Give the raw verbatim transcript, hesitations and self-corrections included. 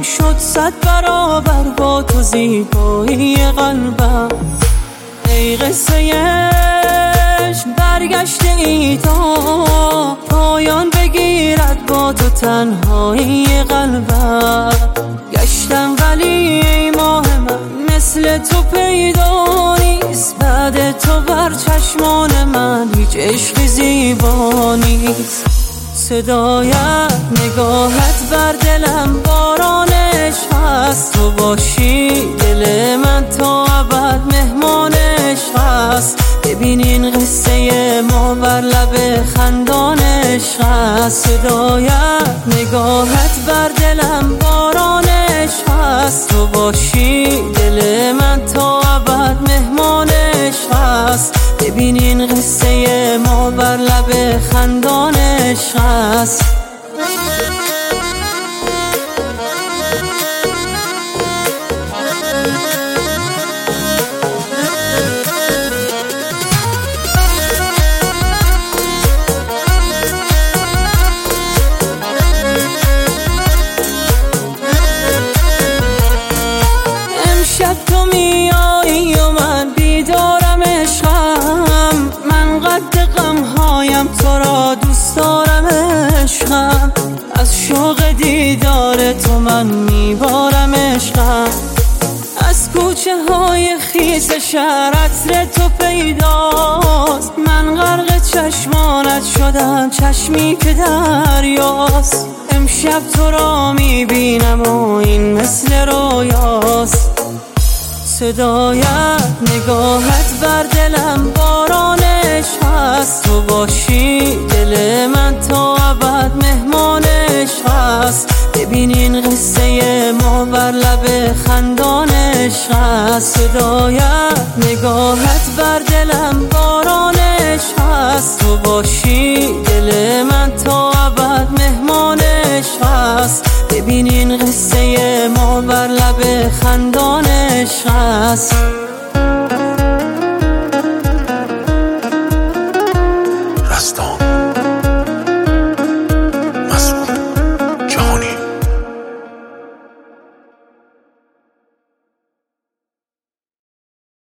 شد صد برابر با تو زیبایی قلبم. ای قصه عشق برگشته ای تا پایان بگیرد با تو تنهایی قلبم. گشتم ولی ای ماه من مثل تو پیدا نیست، بعد تو بر چشمان من هیچ عشقی زیبا نیست. صدایت نگاهت بر دلم باران عشق هست، تو باشی دل من تا ابد مهمان عشق هست. ببین این قصه ما بر لب خندان عشق هست. صدایت نگاهت بر دلم باران عشق هست، تو باشی دل من تا ابد مهمان عشق هست. ببین این قصه ما بر لب خندان عشق هست. امشب تو میایی و من بیدارم عشقم، من قد غمهایم تو را دوست دارم عشقم. از شوق دیدار تو من میبارم عشقم. از کوچه های خیس شهر عطر تو پیداست، من غرق چشمانت شدم چشمی که دریاست. امشب تو را میبینم و این مثل رویاست. صدایت نگاهت بر دلم باران عشق هست، تو باشی دل من تا ابد مهمان عشق هست. ببین این قصه ما بر لب خندان عشق هست. صدایت نگاهت بر دلم باران عشق هست، تو باشی دل من تا ابد مهمان عشق هست. ببین این قصه ما بر لب خندان عشق هست.